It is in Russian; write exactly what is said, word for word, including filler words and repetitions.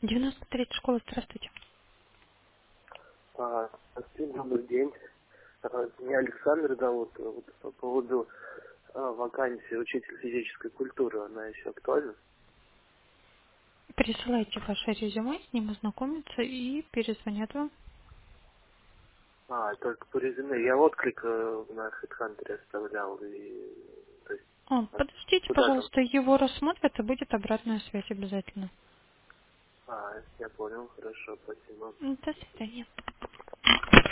девяносто третья школа, здравствуйте. А, Всем добрый день. А, Меня Александр зовут. Вот по поводу а, вакансии учитель физической культуры, она еще актуальна? Присылайте ваше резюме, с ним ознакомиться и перезвонят вам. А, только по резюме. Я отклик э, на HeadHunter оставлял. И, то есть, А, а подождите, куда там? пожалуйста, его рассмотрят, и будет обратная связь обязательно. А, я понял, хорошо, спасибо. До свидания.